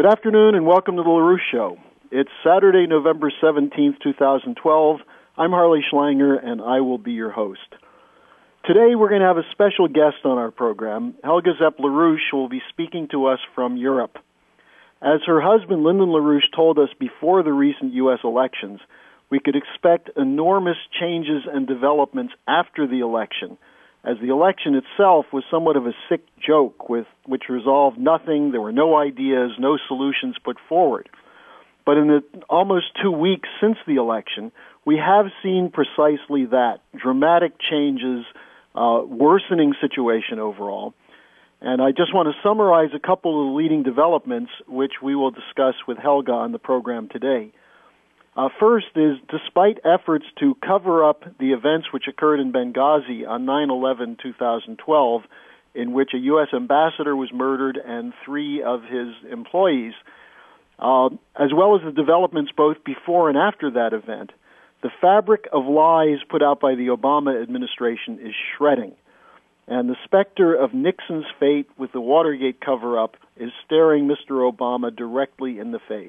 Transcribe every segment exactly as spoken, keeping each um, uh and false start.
Good afternoon and welcome to the LaRouche Show. It's Saturday, November seventeenth, twenty twelve. I'm Harley Schlanger and I will be your host. Today we're going to have a special guest on our program. Helga Zepp-LaRouche will be speaking to us from Europe. As her husband Lyndon LaRouche told us before the recent U S elections, we could expect enormous changes and developments after the election, as the election itself was somewhat of a sick joke with which resolved nothing. There were no ideas, no solutions put forward. But in the almost two weeks since the election, we have seen precisely that, dramatic changes, uh, worsening situation overall. And I just want to summarize a couple of the leading developments, which we will discuss with Helga on the program today. Uh, first is, despite efforts to cover up the events which occurred in Benghazi on nine eleven twenty twelve, in which a U S ambassador was murdered and three of his employees, uh, as well as the developments both before and after that event, the fabric of lies put out by the Obama administration is shredding. And the specter of Nixon's fate with the Watergate cover-up is staring Mister Obama directly in the face.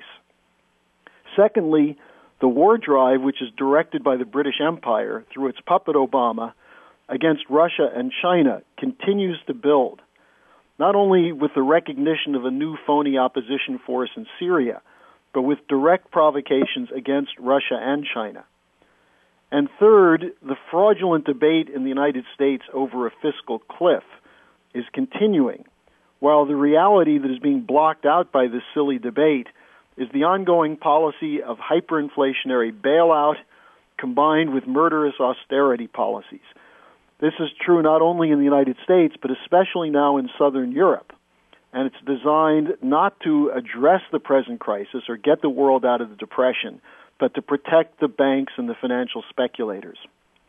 Secondly, the war drive, which is directed by the British Empire through its puppet Obama against Russia and China, continues to build, not only with the recognition of a new phony opposition force in Syria, but with direct provocations against Russia and China. And third, the fraudulent debate in the United States over a fiscal cliff is continuing, while the reality that is being blocked out by this silly debate is the ongoing policy of hyperinflationary bailout combined with murderous austerity policies. This is true not only in the United States, but especially now in Southern Europe. And it's designed not to address the present crisis or get the world out of the depression, but to protect the banks and the financial speculators.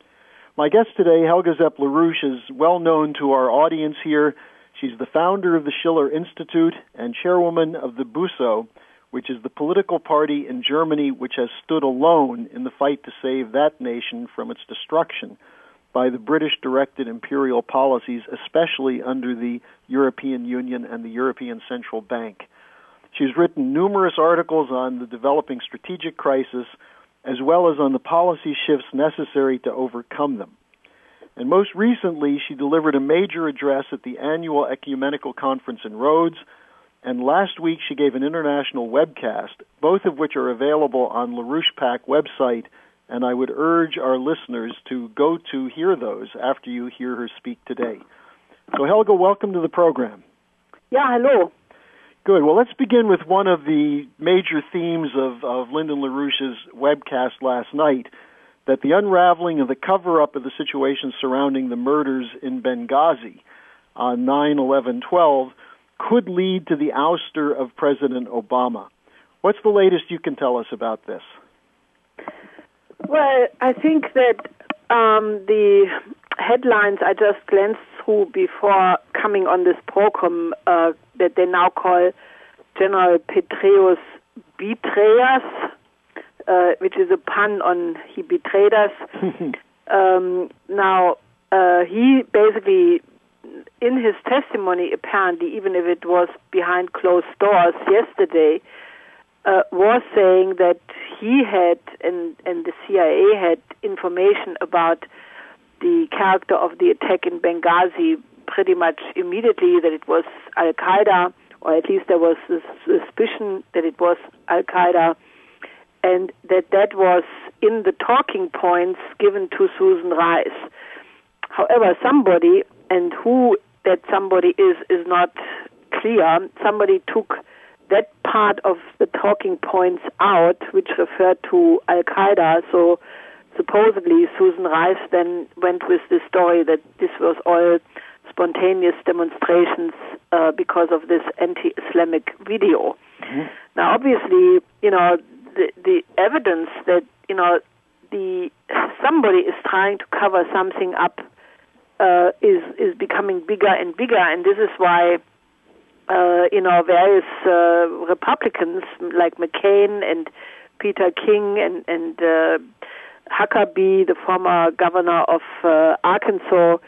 My guest today, Helga Zepp-LaRouche, is well known to our audience here. She's the founder of the Schiller Institute and chairwoman of the B U S O, which is the political party in Germany which has stood alone in the fight to save that nation from its destruction by the British-directed imperial policies, especially under the European Union and the European Central Bank. She's written numerous articles on the developing strategic crisis, as well as on the policy shifts necessary to overcome them. And most recently, she delivered a major address at the annual Ecumenical Conference in Rhodes, and last week she gave an international webcast, both of which are available on LaRouche PAC website, and I would urge our listeners to go to hear those after you hear her speak today. So Helga, welcome to the program. Yeah, hello. Good. Well, let's begin with one of the major themes of, of Lyndon LaRouche's webcast last night, that the unraveling of the cover-up of the situation surrounding the murders in Benghazi on nine eleven twelve could lead to the ouster of President Obama. What's the latest you can tell us about this? Well, I think that um, the headlines I just glanced through before coming on this program uh, that they now call General Petraeus betrayers, uh, which is a pun on he betrayed us. um, now, uh, he basically, in his testimony, apparently, even if it was behind closed doors yesterday, uh, was saying that he had, and, and the C I A had, information about the character of the attack in Benghazi pretty much immediately, that it was Al-Qaeda, or at least there was this suspicion that it was Al-Qaeda, and that that was in the talking points given to Susan Rice. However, somebody, and who that somebody is, is not clear, somebody took that part of the talking points out, which referred to Al-Qaeda, so supposedly Susan Rice then went with the story that this was all spontaneous demonstrations uh, because of this anti-Islamic video. Mm-hmm. Now, obviously, you know, the, the evidence that, you know, the somebody is trying to cover something up uh, is is becoming bigger and bigger, and this is why, uh, you know, various uh, Republicans like McCain and Peter King and, and uh, Huckabee, the former governor of uh, Arkansas,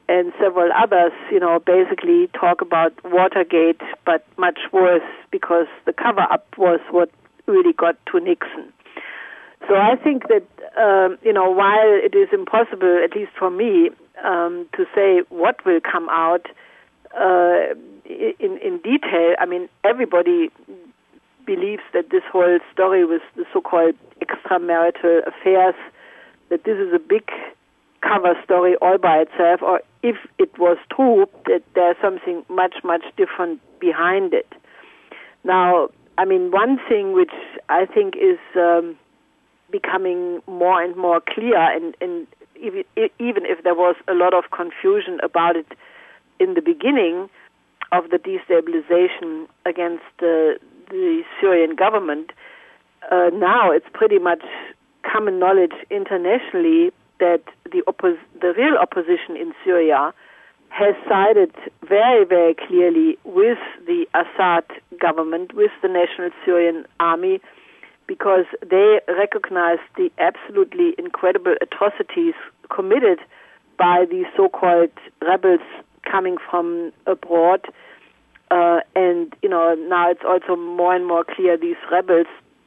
and several others, you know, basically talk about Watergate, but much worse because the cover-up was what really got to Nixon. So I think that, um, you know, while it is impossible, at least for me, um, to say what will come out uh, in, in detail, I mean, everybody believes that this whole story with the so-called extramarital affairs, that this is a big cover story all by itself, or if it was true, that there's something much, much different behind it. Now, I mean, one thing which I think is um, becoming more and more clear, and, and even, even if there was a lot of confusion about it in the beginning of the destabilization against uh, the Syrian government, uh, now it's pretty much common knowledge internationally that the oppos- the real opposition in Syria has sided very, very clearly with the Assad government, with the National Syrian Army, because they recognize the absolutely incredible atrocities committed by these so-called rebels coming from abroad. Uh, and, you know, now it's also more and more clear these rebels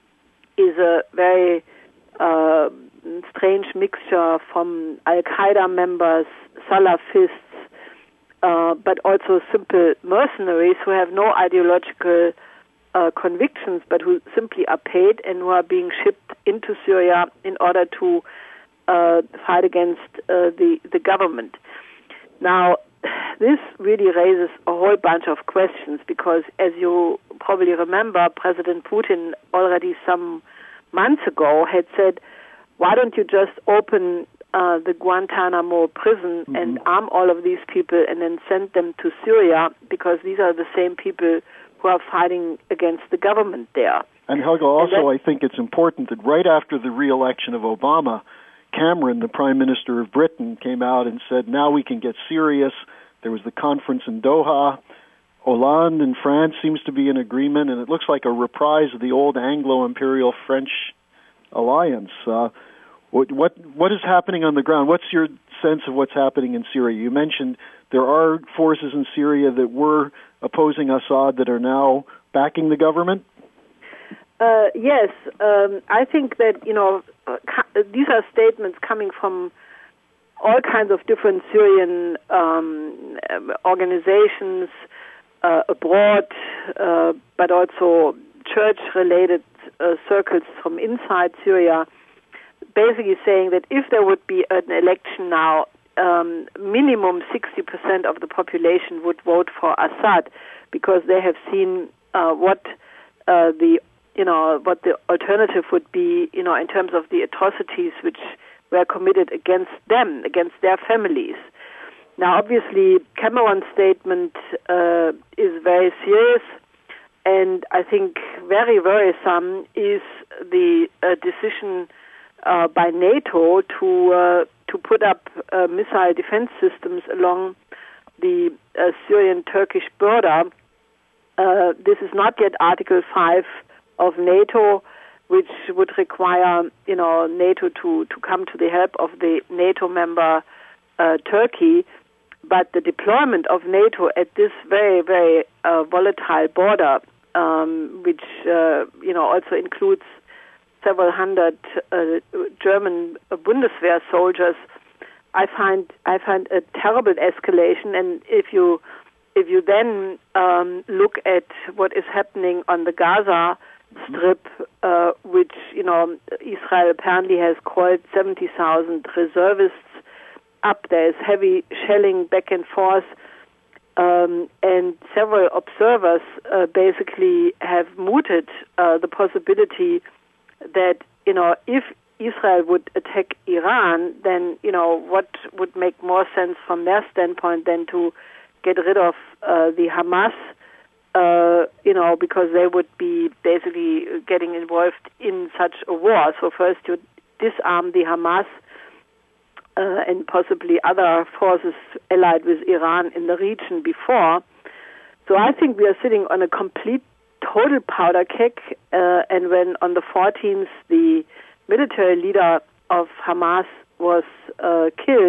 is a very uh, strange mixture from Al-Qaeda members, Salafists, uh, but also simple mercenaries who have no ideological uh, convictions, but who simply are paid and who are being shipped into Syria in order to uh, fight against uh, the, the government. Now, this really raises a whole bunch of questions because, as you probably remember, President Putin already some months ago had said, why don't you just open uh, the Guantanamo prison mm-hmm. and arm all of these people and then send them to Syria, because these are the same people who are fighting against the government there. And Helga, also and I think it's important that right after the re-election of Obama, Cameron, the Prime Minister of Britain, came out and said, now we can get serious. There was the conference in Doha. Hollande in France seems to be in agreement, and it looks like a reprise of the old Anglo-Imperial French alliance. Uh, what, what what is happening on the ground? What's your sense of what's happening in Syria? You mentioned there are forces in Syria that were opposing Assad that are now backing the government? Uh, yes. Um, I think that, you know, uh, these are statements coming from all kinds of different Syrian um, organizations uh, abroad, uh, but also church-related uh, circles from inside Syria, basically saying that if there would be an election now, um, minimum sixty percent of the population would vote for Assad, because they have seen uh, what uh, the you know what the alternative would be, you know, in terms of the atrocities which were committed against them, against their families. Now, obviously, Cameron's statement uh, is very serious, and I think very worrisome is the uh, decision uh, by NATO to uh, to put up uh, missile defense systems along the uh, Syrian-Turkish border. Uh, this is not yet Article five of NATO, which would require, you know, NATO to, to come to the help of the NATO member uh, Turkey. But the deployment of NATO at this very, very uh, volatile border, um, which, uh, you know, also includes several hundred uh, German Bundeswehr soldiers, I find I find a terrible escalation. And if you if you then um, look at what is happening on the Gaza Strip, uh, which, you know, Israel apparently has called seventy thousand reservists up. There is heavy shelling back and forth, um, and several observers uh, basically have mooted uh, the possibility that, you know, if Israel would attack Iran, then, you know, what would make more sense from their standpoint than to get rid of uh, the Hamas, uh, you know, because they would be basically getting involved in such a war. So first you disarm the Hamas uh, and possibly other forces allied with Iran in the region before. So I think we are sitting on a complete, total powder keg, uh, and when on the fourteenth the military leader of Hamas was uh, killed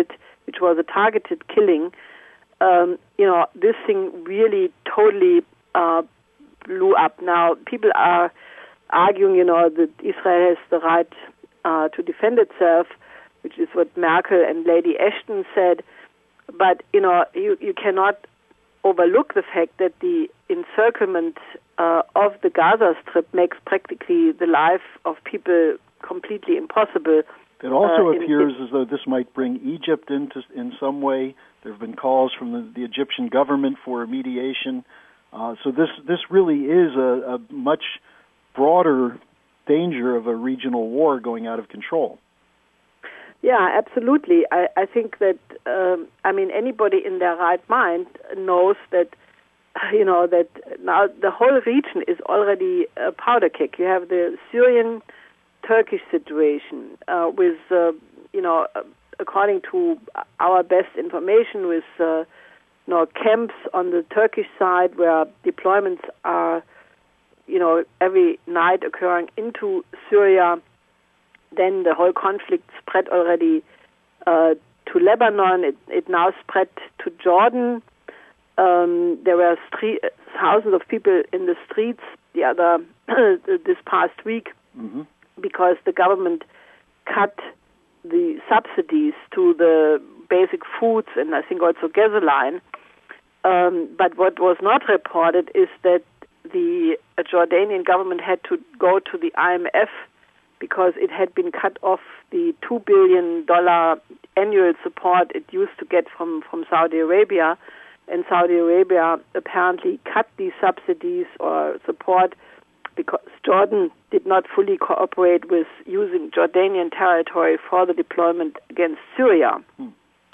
which was a targeted killing, um, you know, this thing really totally uh, blew up. Now, people are arguing, you know, that Israel has the right uh, to defend itself, which is what Merkel and Lady Ashton said. But, you know, you, you cannot overlook the fact that the encirclement uh, of the Gaza Strip makes practically the life of people completely impossible. It also uh, appears in, as though this might bring Egypt into in some way. There have been calls from the, the Egyptian government for mediation. Uh, so this this really is a, a much broader danger of a regional war going out of control. Yeah, absolutely. I, I think that, um, I mean, anybody in their right mind knows that, you know, that now the whole region is already a powder keg. You have the Syrian-Turkish situation uh, with, uh, you know, according to our best information, with, uh, you know, camps on the Turkish side where deployments are, you know, every night occurring into Syria. Then the whole conflict spread already uh, to Lebanon. It, it now spread to Jordan. Um, there were street, thousands of people in the streets the other this past week mm-hmm. because the government cut the subsidies to the basic foods and I think also gasoline. Um, but what was not reported is that the Jordanian government had to go to the I M F because it had been cut off the two billion dollars annual support it used to get from, from Saudi Arabia. And Saudi Arabia apparently cut these subsidies or support because Jordan did not fully cooperate with using Jordanian territory for the deployment against Syria. Hmm.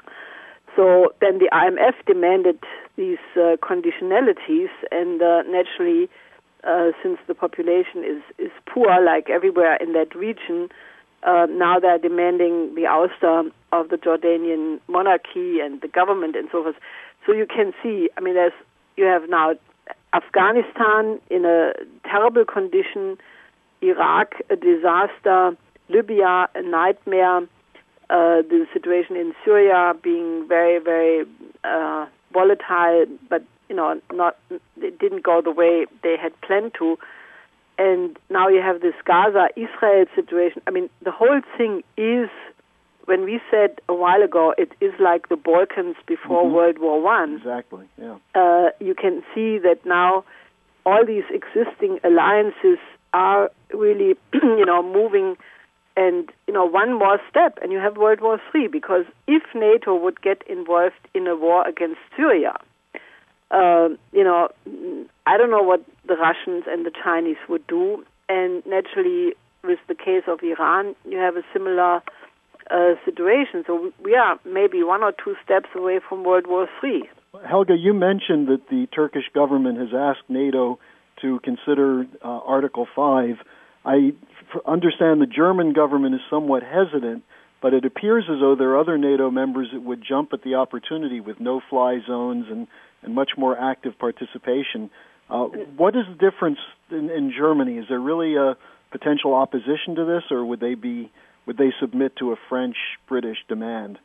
So then the I M F demanded these uh, conditionalities, and uh, naturally, Uh, since the population is, is poor, like everywhere in that region, uh, now they're demanding the ouster of the Jordanian monarchy and the government and so forth. So you can see, I mean, there's you have now Afghanistan in a terrible condition, Iraq a disaster, Libya a nightmare, uh, the situation in Syria being very, very uh, volatile, but you know, not it didn't go the way they had planned to. And now you have this Gaza-Israel situation. I mean, the whole thing is, when we said a while ago, it is like the Balkans before mm-hmm. World War One. Exactly, yeah. Uh, you can see that now all these existing alliances are really, you know, moving. And, you know, one more step, and you have World War Three, because if NATO would get involved in a war against Syria, Uh, you know, I don't know what the Russians and the Chinese would do. And naturally, with the case of Iran, you have a similar uh, situation. So we are maybe one or two steps away from World War Three. Helga, you mentioned that the Turkish government has asked NATO to consider uh, Article five. I f- understand the German government is somewhat hesitant, but it appears as though there are other NATO members that would jump at the opportunity with no-fly zones and and much more active participation. Uh, what is the difference in, in Germany? Is there really a potential opposition to this, or would they be would they submit to a French-British demand?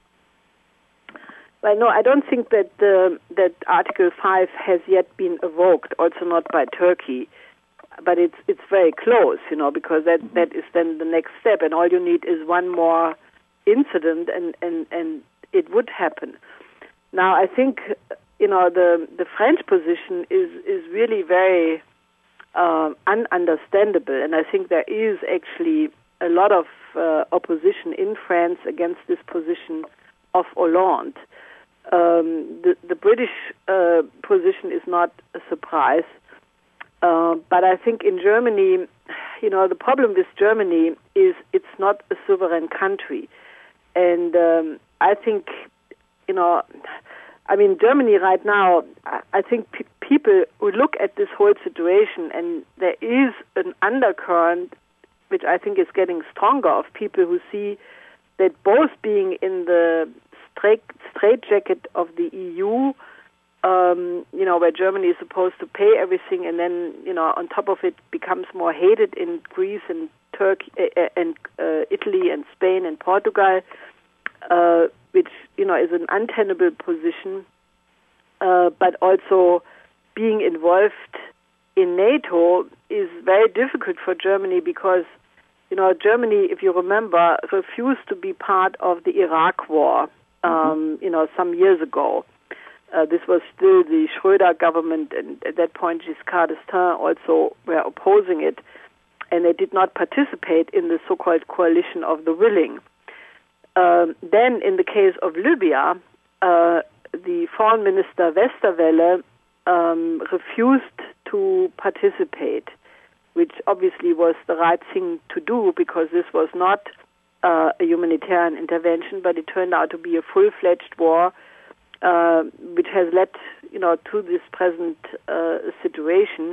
Well, no, I don't think that uh, that Article five has yet been evoked. Also, not by Turkey, but it's it's very close, you know, because that, mm-hmm. that is then the next step, and all you need is one more incident, and and, and it would happen. Now, I think. You know, the the French position is, is really very uh, ununderstandable, and I think there is actually a lot of uh, opposition in France against this position of Hollande. Um, the, the British uh, position is not a surprise, uh, but I think in Germany, you know, the problem with Germany is it's not a sovereign country, and um, I think, you know, I mean, Germany right now, I think pe- people would look at this whole situation, and there is an undercurrent, which I think is getting stronger, of people who see that both being in the straight straitjacket of the E U, um, you know, where Germany is supposed to pay everything, and then, you know, on top of it becomes more hated in Greece and Turkey uh, and uh, Italy and Spain and Portugal, uh, which, you know, is an untenable position, uh, but also being involved in NATO is very difficult for Germany because, you know, Germany, if you remember, refused to be part of the Iraq war, um, mm-hmm. you know, some years ago. Uh, this was still the Schröder government, and at that point Giscard d'Estaing also were opposing it, and they did not participate in the so-called coalition of the willing. Um, then, in the case of Libya, uh, the foreign minister Westerwelle um, refused to participate, which obviously was the right thing to do because this was not uh, a humanitarian intervention, but it turned out to be a full-fledged war, uh, which has led, you know, to this present uh, situation.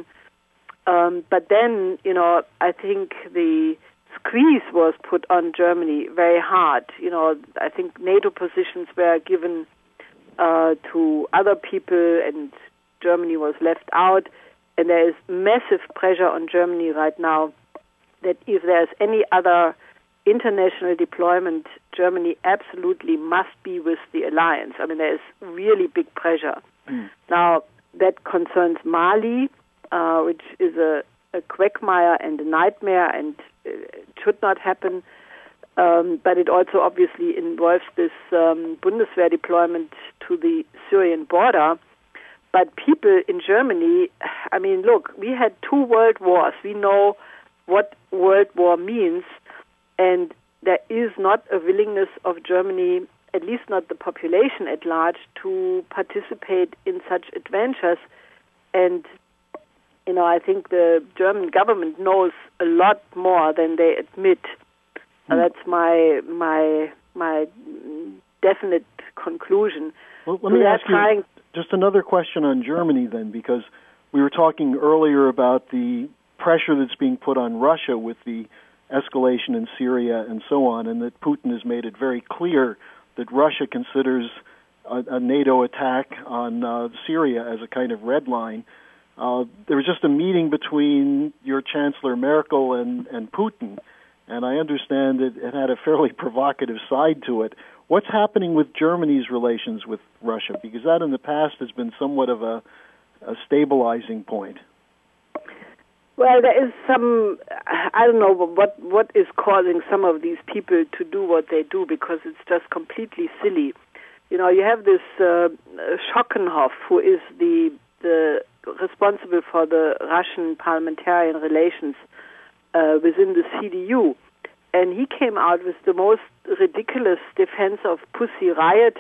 Um, but then, you know, I think the squeeze was put on Germany very hard. You know, I think NATO positions were given uh, to other people, and Germany was left out. And there is massive pressure on Germany right now that if there's any other international deployment, Germany absolutely must be with the alliance. I mean, there is really big pressure. Mm. Now, that concerns Mali, uh, which is a, a quagmire and a nightmare and uh, should not happen. Um, but it also obviously involves this um, Bundeswehr deployment to the Syrian border. But people in Germany, I mean, look, we had two world wars. We know what world war means, and there is not a willingness of Germany, at least not the population at large, to participate in such adventures. And, you know, I think the German government knows a lot more than they admit. Mm. Uh, that's my my my definite conclusion. Well, let so me ask you just another question on Germany then, because we were talking earlier about the pressure that's being put on Russia with the escalation in Syria and so on, and that Putin has made it very clear that Russia considers a, a NATO attack on uh, Syria as a kind of red line. Uh, there was just a meeting between your Chancellor Merkel and, and Putin, and I understand that it had a fairly provocative side to it. What's happening with Germany's relations with Russia? Because that in the past has been somewhat of a, a stabilizing point. Well, there is some, I don't know what, what is causing some of these people to do what they do, because it's just completely silly. You know, you have this uh, Schockenhoff, who is the, the responsible for the Russian parliamentarian relations uh, within the C D U. And he came out with the most ridiculous defense of Pussy Riot,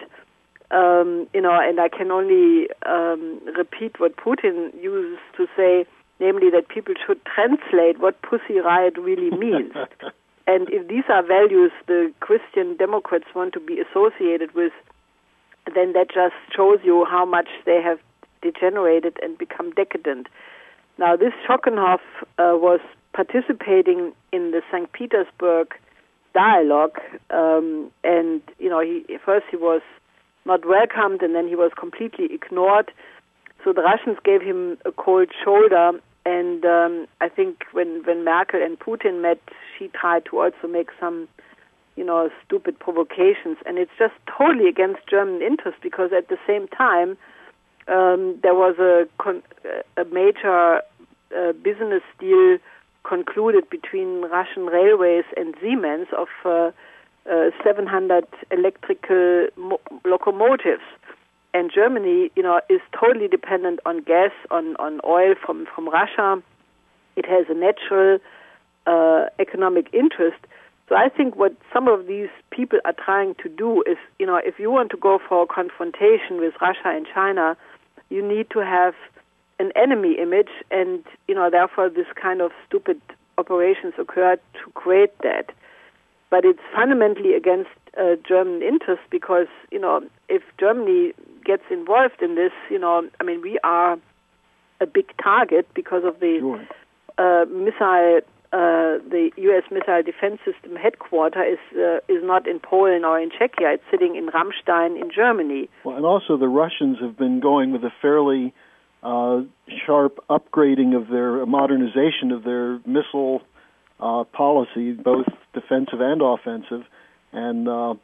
um, you know, and I can only um, repeat what Putin uses to say, namely that people should translate what Pussy Riot really means. And if these are values the Christian Democrats want to be associated with, then that just shows you how much they have degenerated and become decadent. Now, this Schockenhoff uh, was participating in the Saint Petersburg dialogue, um, and, you know, he first he was not welcomed, and then he was completely ignored. So the Russians gave him a cold shoulder, and um, I think when, when Merkel and Putin met, she tried to also make some, you know, stupid provocations, and it's just totally against German interest, because at the same time um, there was a, con- a major uh, business deal concluded between Russian railways and Siemens of uh, uh, seven hundred electrical mo- locomotives. And Germany, you know, is totally dependent on gas, on, on oil from, from Russia. It has a natural uh, economic interest. So I think what some of these people are trying to do is, you know, if you want to go for a confrontation with Russia and China, you need to have an enemy image, and, you know, therefore this kind of stupid operations occurred to create that. But it's fundamentally against uh, German interest, because, you know, if Germany gets involved in this, you know, I mean, we are a big target because of the sure. uh, missile, uh, the U S Missile Defense System headquarter is uh, is not in Poland or in Czechia. It's sitting in Ramstein in Germany. Well, and also the Russians have been going with a fairly uh, sharp upgrading of their modernization of their missile uh, policy, both defensive and offensive, and uh,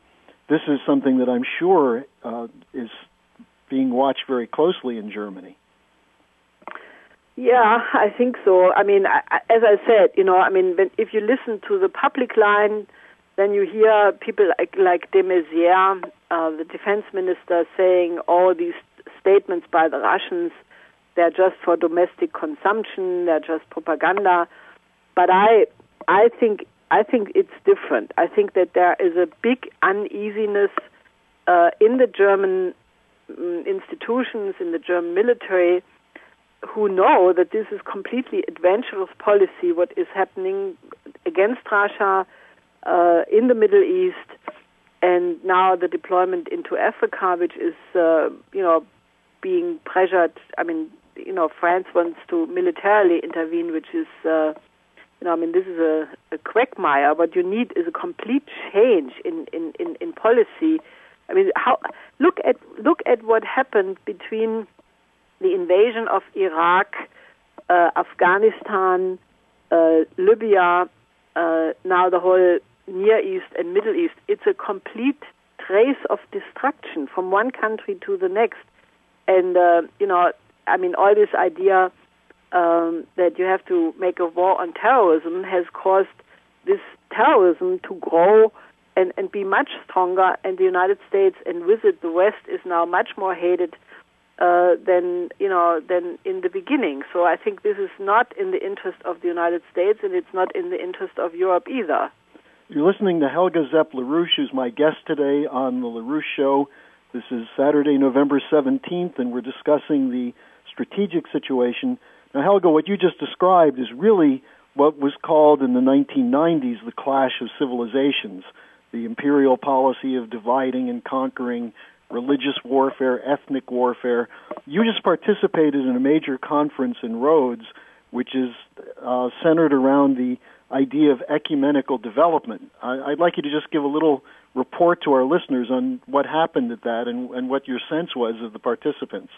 this is something that I'm sure uh, is being watched very closely in Germany. Yeah, I think so. I mean, I, as I said, you know, I mean, when, if you listen to the public line, then you hear people like, like de Maizière, uh, the defense minister, saying all these statements by the Russians, they're just for domestic consumption, they're just propaganda. But I, I think, I think it's different. I think that there is a big uneasiness uh, in the German um, institutions, in the German military, who know that this is completely adventurous policy, what is happening against Russia uh, in the Middle East, and now the deployment into Africa, which is, uh, you know, being pressured. I mean, you know, France wants to militarily intervene, which is, uh, you know, I mean, this is a, a quagmire. What you need is a complete change in, in, in, in policy. I mean, how look at look at what happened between the invasion of Iraq, uh, Afghanistan, uh, Libya, uh, now the whole Near East and Middle East. It's a complete trace of destruction from one country to the next. And, uh, you know, I mean, all this idea um, that you have to make a war on terrorism has caused this terrorism to grow and, and be much stronger. And the United States, and with it the West, is now much more hated Uh, than you know than in the beginning. So I think this is not in the interest of the United States, and it's not in the interest of Europe either. You're listening to Helga Zepp-LaRouche, who's my guest today on the LaRouche Show. This is Saturday, November seventeenth, and we're discussing the strategic situation. Now, Helga, what you just described is really what was called in the nineteen nineties the clash of civilizations, the imperial policy of dividing and conquering, religious warfare, ethnic warfare. You just participated in a major conference in Rhodes, which is uh, centered around the idea of ecumenical development. I, I'd like you to just give a little report to our listeners on what happened at that and, and what your sense was of the participants.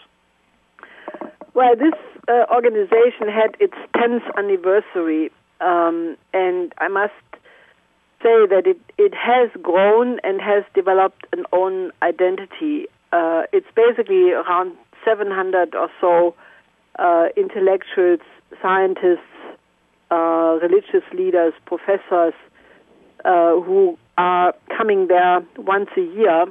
Well, this uh, organization had its tenth anniversary, um, and I must say that it, it has grown and has developed an own identity. Uh, it's basically around seven hundred or so uh, intellectuals, scientists, uh, religious leaders, professors uh, who are coming there once a year,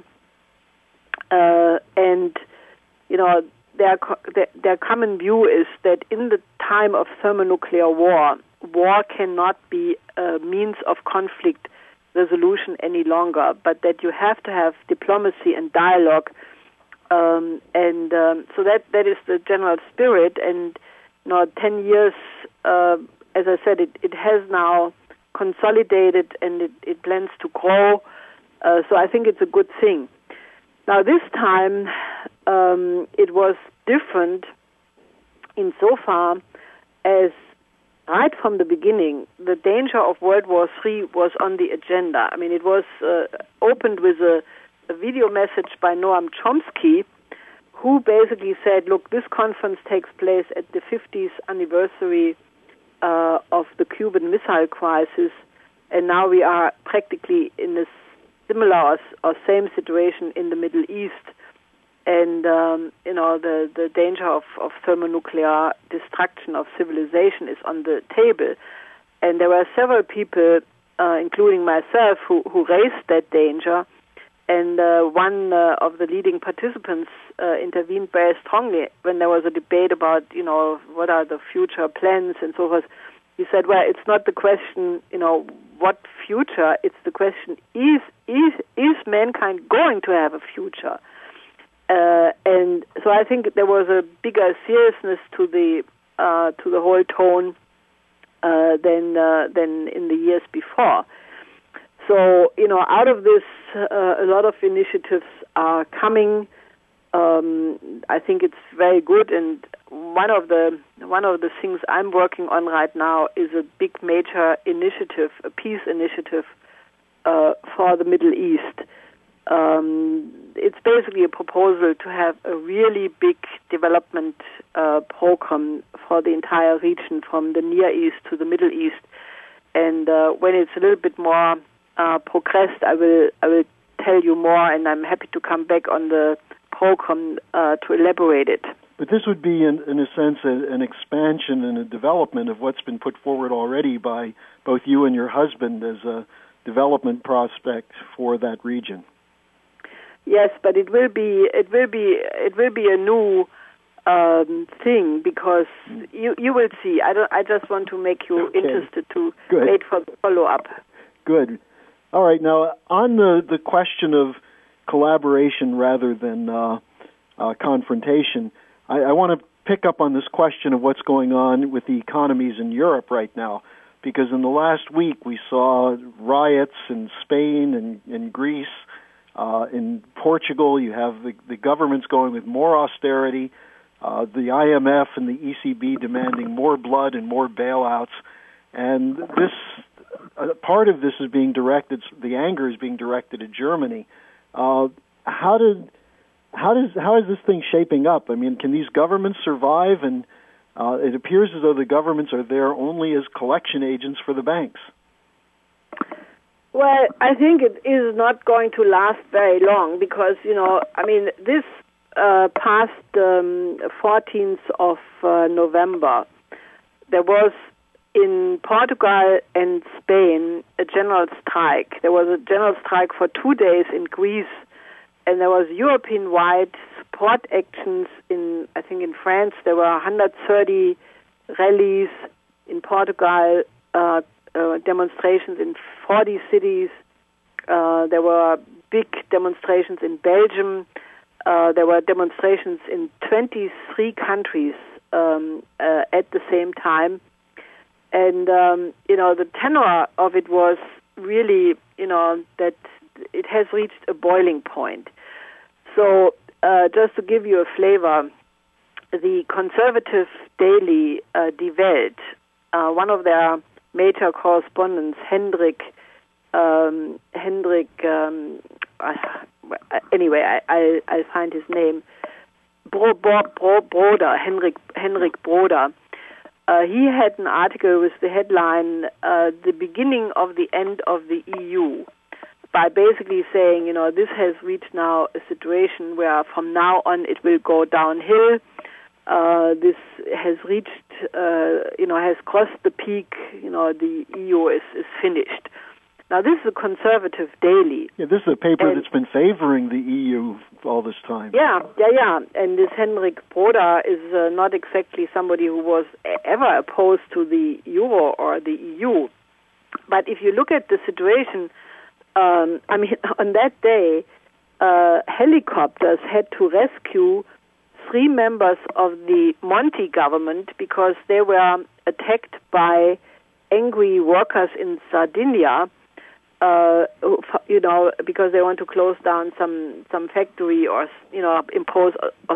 uh, and you know their, their their common view is that in the time of thermonuclear war, war cannot be a means of conflict resolution any longer, but that you have to have diplomacy and dialogue, um, and um, so that that is the general spirit. And you know, ten years, uh, as I said, it, it has now consolidated and it, it plans to grow. Uh, so I think it's a good thing. Now this time um, it was different insofar as right from the beginning, the danger of World War Three was on the agenda. I mean, it was uh, opened with a, a video message by Noam Chomsky, who basically said, look, this conference takes place at the fiftieth anniversary uh, of the Cuban Missile Crisis, and now we are practically in a similar or, or same situation in the Middle East. And, um, you know, the, the danger of, of thermonuclear destruction of civilization is on the table. And there were several people, uh, including myself, who, who raised that danger. And uh, one uh, of the leading participants uh, intervened very strongly when there was a debate about, you know, what are the future plans and so forth. He said, well, it's not the question, you know, what future, it's the question, is, is, is mankind going to have a future? Uh, and so I think there was a bigger seriousness to the uh, to the whole tone uh, than uh, than in the years before. So you know, out of this, uh, a lot of initiatives are coming. Um, I think it's very good, and one of the one of the things I'm working on right now is a big major initiative, a peace initiative uh, for the Middle East. Um, it's basically a proposal to have a really big development uh, program for the entire region, from the Near East to the Middle East. And uh, when it's a little bit more uh, progressed, I will I will tell you more, and I'm happy to come back on the program uh, to elaborate it. But this would be, in, in a sense, a, an expansion and a development of what's been put forward already by both you and your husband as a development prospect for that region. Yes, but it will be it will be it will be a new um, thing because mm. you you will see. I don't. I just want to make you okay. interested to Good. wait for the follow up. Good. All right. Now, on the, the question of collaboration rather than uh, uh, confrontation, I, I want to pick up on this question of what's going on with the economies in Europe right now, because in the last week we saw riots in Spain and in Greece. Uh, in Portugal, you have the, the governments going with more austerity, uh, the I M F and the E C B demanding more blood and more bailouts. And this uh, part of this is being directed, the anger is being directed at Germany. Uh, how did, how does, how is this thing shaping up? I mean, can these governments survive? And uh, it appears as though the governments are there only as collection agents for the banks. Well, I think it is not going to last very long because, you know, I mean, this uh, past um, fourteenth of uh, November, there was in Portugal and Spain a general strike. There was a general strike for two days in Greece, and there was European-wide support actions in, I think in France, there were one hundred thirty rallies. In Portugal, uh, Uh, demonstrations in forty cities. Uh, there were big demonstrations in Belgium. Uh, there were demonstrations in twenty-three countries um, uh, at the same time. And, um, you know, the tenor of it was really, you know, that it has reached a boiling point. So uh, just to give you a flavor, the conservative daily uh, Die Welt, uh, one of their major correspondents, Hendrik, um, Hendrik, um, uh, anyway, I, I, I'll find his name, Bro, Bro, Bro, Broder, Henrik, Henrik Broder. Uh, he had an article with the headline, uh, The Beginning of the End of the E U, by basically saying, you know, this has reached now a situation where from now on it will go downhill. Uh, this has reached, uh, you know, has crossed the peak. You know, the E U is, is finished. Now, this is a conservative daily. Yeah, this is a paper and, that's been favoring the E U all this time. Yeah, yeah, yeah. And this Henrik Broder is uh, not exactly somebody who was ever opposed to the Euro or the E U. But if you look at the situation, um, I mean, on that day, uh, helicopters had to rescue three members of the Monti government because they were attacked by angry workers in Sardinia, uh, you know, because they want to close down some, some factory or, you know, impose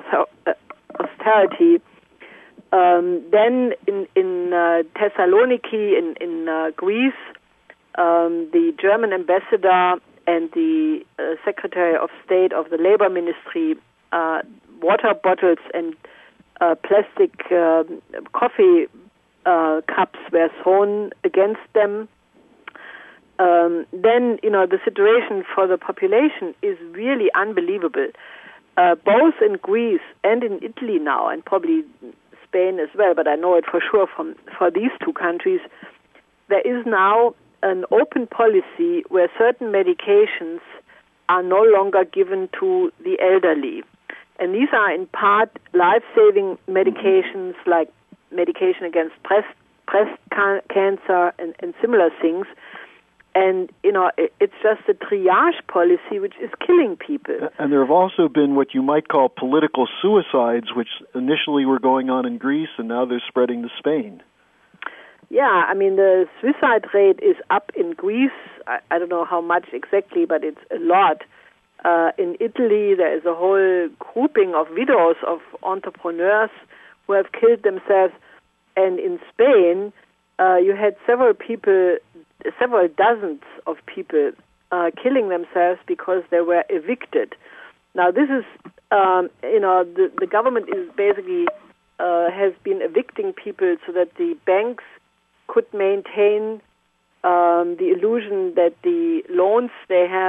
austerity. Um, then in, in uh, Thessaloniki, in, in uh, Greece, um, the German ambassador and the uh, Secretary of State of the Labor Ministry uh, water bottles and uh, plastic uh, coffee uh, cups were thrown against them. Um, then, you know, the situation for the population is really unbelievable. Uh, both in Greece and in Italy now, and probably Spain as well, but I know it for sure from for these two countries, there is now an open policy where certain medications are no longer given to the elderly. And these are in part life-saving medications like medication against breast, breast can- cancer and, and similar things. And, you know, it, it's just a triage policy which is killing people. And there have also been what you might call political suicides, which initially were going on in Greece and now they're spreading to Spain. Yeah, I mean, the suicide rate is up in Greece. I, I don't know how much exactly, but it's a lot. Uh, in Italy, there is a whole grouping of widows of entrepreneurs who have killed themselves. And in Spain, uh, you had several people, several dozens of people uh, killing themselves because they were evicted. Now, this is, um, you know, the, the government is basically uh, has been evicting people so that the banks could maintain um, the illusion that the loans they have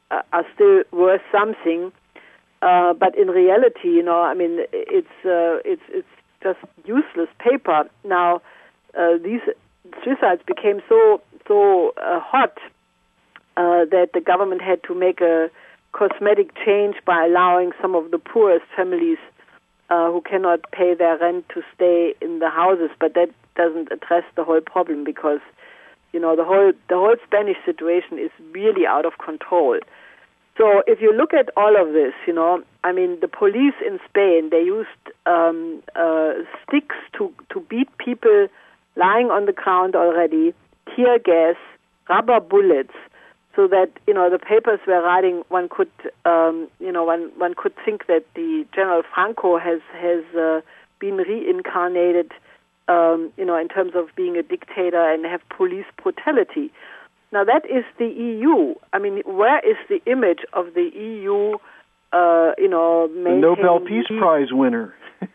uh, are still worth something. Uh, but in reality, you know, I mean, it's uh, it's it's just useless paper. Now, uh, these suicides became so so uh, hot uh, that the government had to make a cosmetic change by allowing some of the poorest families uh, who cannot pay their rent to stay in the houses. But that doesn't address the whole problem, because, you know, the whole the whole Spanish situation is really out of control. So if you look at all of this, you know, I mean, the police in Spain, they used um, uh, sticks to, to beat people lying on the ground already, tear gas, rubber bullets, so that, you know, the papers were writing, one could, um, you know, one, one could think that the General Franco has, has uh, been reincarnated, um, you know, in terms of being a dictator and have police brutality. Now, that is the E U. I mean, where is the image of the E U, uh, you know, the Nobel Peace the, Prize winner?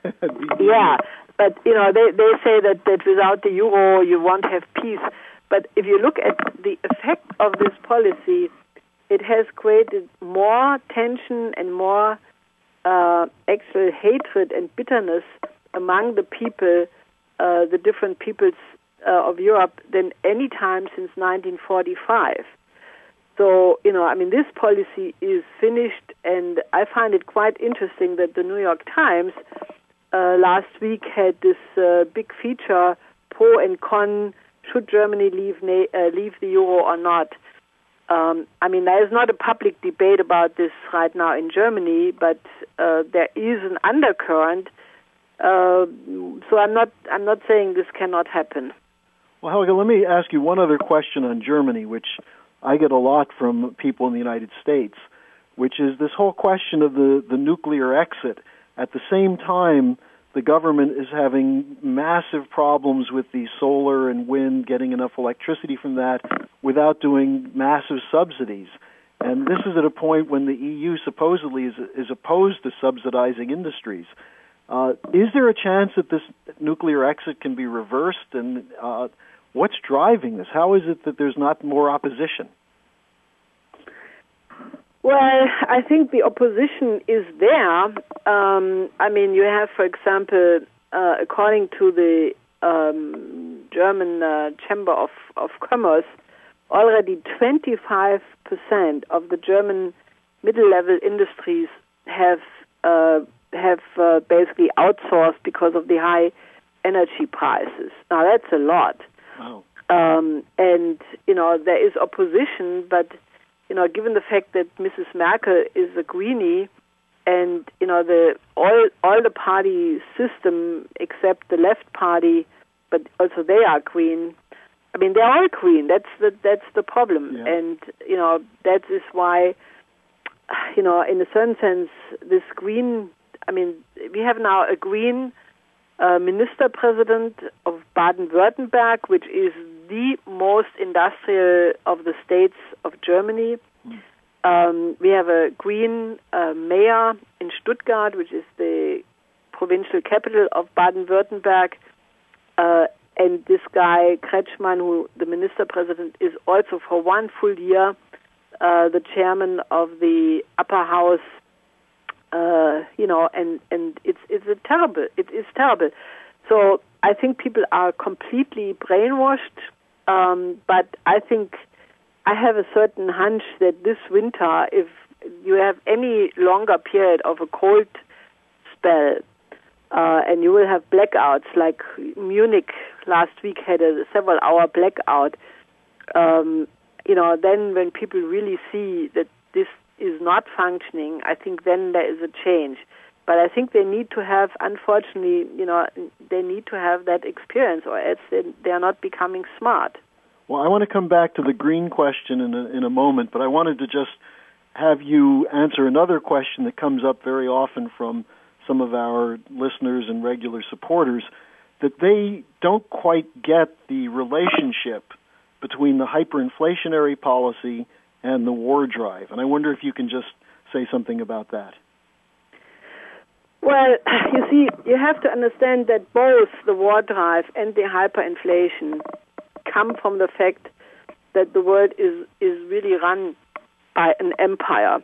Yeah, but, you know, they, they say that, that without the euro you won't have peace. But if you look at the effect of this policy, it has created more tension and more uh, actual hatred and bitterness among the people, uh, the different peoples Uh, of Europe than any time since nineteen forty-five. So, you know, I mean, this policy is finished, and I find it quite interesting that the New York Times uh, last week had this uh, big feature, pro and con, should Germany leave, na- uh, leave the euro or not. Um, I mean, there is not a public debate about this right now in Germany, but uh, there is an undercurrent. Uh, so I'm not, I'm not saying this cannot happen. Well, Helga, let me ask you one other question on Germany, which I get a lot from people in the United States, which is this whole question of the, the nuclear exit. At the same time, the government is having massive problems with the solar and wind, getting enough electricity from that without doing massive subsidies. And this is at a point when the E U supposedly is, is opposed to subsidizing industries. Uh, is there a chance that this nuclear exit can be reversed? And uh, what's driving this? How is it that there's not more opposition? Well, I think the opposition is there. Um, I mean, you have, for example, uh, according to the um, German uh, Chamber of, of Commerce, already twenty-five percent of the German middle-level industries have uh, have uh, basically outsourced because of the high energy prices. Now, that's a lot. Wow. Um, and, you know, there is opposition, but, you know, given the fact that Missus Merkel is a greenie and, you know, the all, all the party system except the left party, but also they are green. I mean, they're all green. That's the, that's the problem. Yeah. And, you know, that is why, you know, in a certain sense, this green, I mean, we have now a green Uh, minister president of Baden-Württemberg, which is the most industrial of the states of Germany. Mm. Um, we have a green uh, mayor in Stuttgart, which is the provincial capital of Baden-Württemberg. Uh, and this guy, Kretschmann, who the minister president, is also for one full year uh, the chairman of the upper house. Uh, you know, and, and it's it's a terrible. It is terrible. So I think people are completely brainwashed. Um, but I think I have a certain hunch that this winter, if you have any longer period of a cold spell, uh, and you will have blackouts, like Munich last week had a several-hour blackout. Um, you know, then when people really see that this is not functioning, I think then there is a change. But I think they need to have, unfortunately, you know, they need to have that experience, or else they, they are not becoming smart. Well, I want to come back to the green question in a, in a moment, but I wanted to just have you answer another question that comes up very often from some of our listeners and regular supporters, that they don't quite get the relationship between the hyperinflationary policy and the war drive. And I wonder if you can just say something about that. Well, you see, you have to understand that both the war drive and the hyperinflation come from the fact that the world is, is really run by an empire.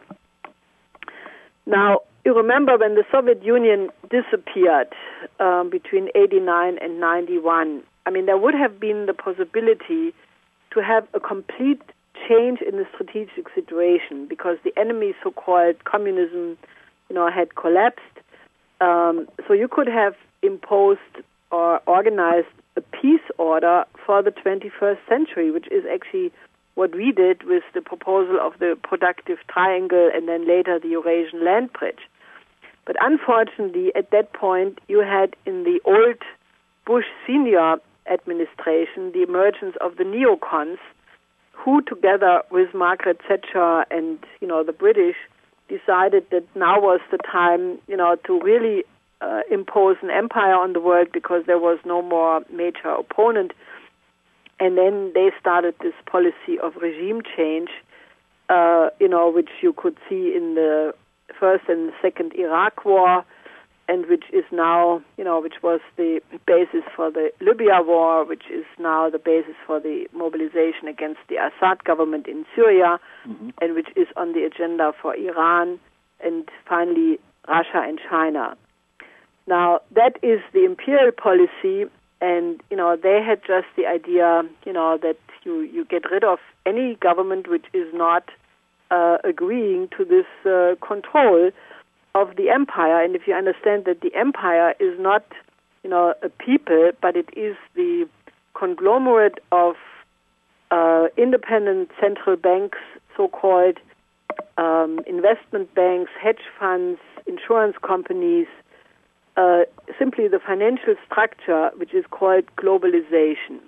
Now, you remember when the Soviet Union disappeared um, between eighty-nine and ninety-one, I mean, there would have been the possibility to have a complete change in the strategic situation because the enemy, so-called communism, you know, had collapsed. Um, so you could have imposed or organized a peace order for the twenty-first century, which is actually what we did with the proposal of the productive triangle and then later the Eurasian land bridge. But unfortunately, at that point, you had in the old Bush senior administration the emergence of the neocons, who together with Margaret Thatcher and, you know, the British, decided that now was the time, you know, to really uh, impose an empire on the world because there was no more major opponent. And then they started this policy of regime change, uh, you know, which you could see in the first and second Iraq war, and which is now, you know, which was the basis for the Libya war, which is now the basis for the mobilization against the Assad government in Syria, mm-hmm. and which is on the agenda for Iran, and finally Russia and China. Now, that is the imperial policy, and, you know, they had just the idea, you know, that you, you get rid of any government which is not uh, agreeing to this uh, control of the empire. And if you understand that the empire is not, you know, a people, but it is the conglomerate of uh, independent central banks, so-called um, investment banks, hedge funds, insurance companies, uh, simply the financial structure, which is called globalization.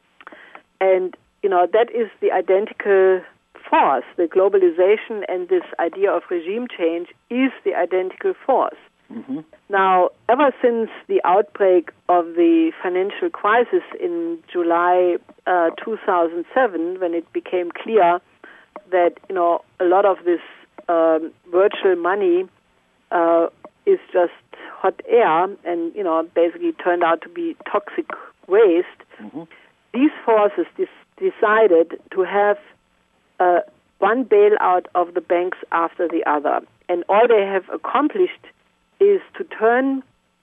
And, you know, that is the identical force. The globalization and this idea of regime change is the identical force. Mm-hmm. Now, ever since the outbreak of the financial crisis in July uh, two thousand seven, when it became clear that, you know, a lot of this um, virtual money uh, is just hot air and, you know, basically turned out to be toxic waste, mm-hmm. these forces dis- decided to have Uh, one bailout of the banks after the other. And all they have accomplished is to turn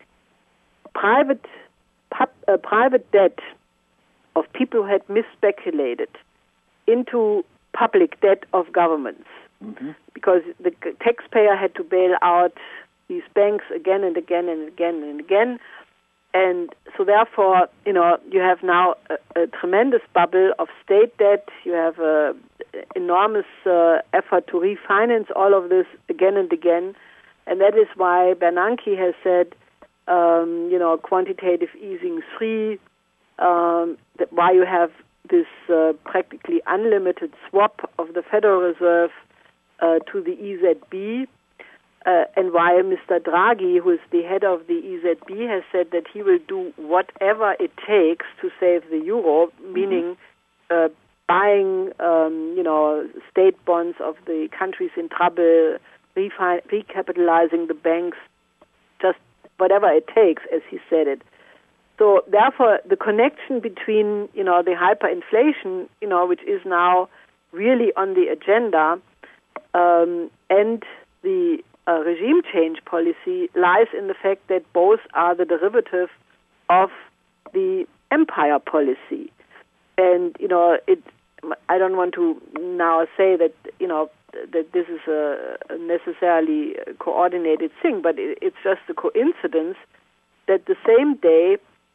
private pub, uh, private debt of people who had misspeculated into public debt of governments. Mm-hmm. Because the taxpayer had to bail out these banks again and again and again and again. And so therefore, you know, you have now a, a tremendous bubble of state debt. You have an enormous uh, effort to refinance all of this again and again. And that is why Bernanke has said, um, you know, quantitative easing three, um, that why you have this uh, practically unlimited swap of the Federal Reserve uh, to the E Z B. Uh, and why Mister Draghi, who is the head of the E Z B, has said that he will do whatever it takes to save the euro, meaning mm-hmm. uh, buying, um, you know, state bonds of the countries in trouble, refi- recapitalizing the banks, just whatever it takes, as he said it. So therefore, the connection between, you know, the hyperinflation, you know, which is now really on the agenda, um, and the Uh, regime change policy lies in the fact that both are the derivative of the empire policy. And, you know, it, I don't want to now say that, you know, that this is a, a necessarily coordinated thing, but it, it's just a coincidence that the same day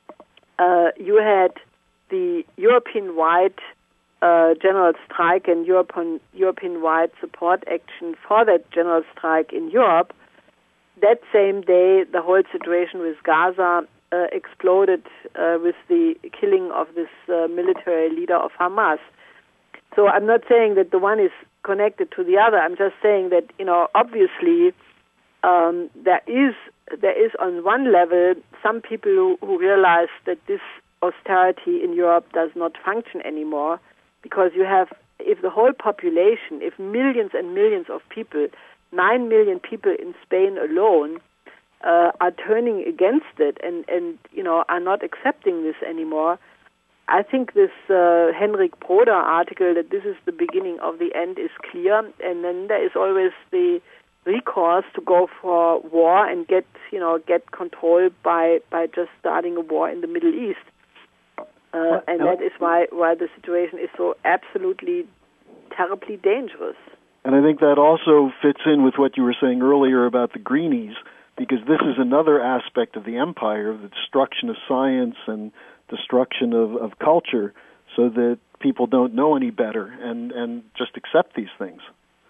uh, you had the European-wide Uh, general strike and European, European-wide support action for that general strike in Europe. That same day, the whole situation with Gaza uh, exploded uh, with the killing of this uh, military leader of Hamas. So I'm not saying that the one is connected to the other. I'm just saying that, you know, obviously um, there is there is on one level some people who, who realize that this austerity in Europe does not function anymore. Because you have, if the whole population, if millions and millions of people, nine million people in Spain alone, uh, are turning against it and, and, you know, are not accepting this anymore, I think this uh, Henrik Broder article that this is the beginning of the end is clear, and then there is always the recourse to go for war and get you know get control by by just starting a war in the Middle East, uh, and that is why why the situation is so absolutely terribly dangerous. And I think that also fits in with what you were saying earlier about the greenies, because this is another aspect of the empire, the destruction of science and destruction of, of culture, so that people don't know any better and, and just accept these things.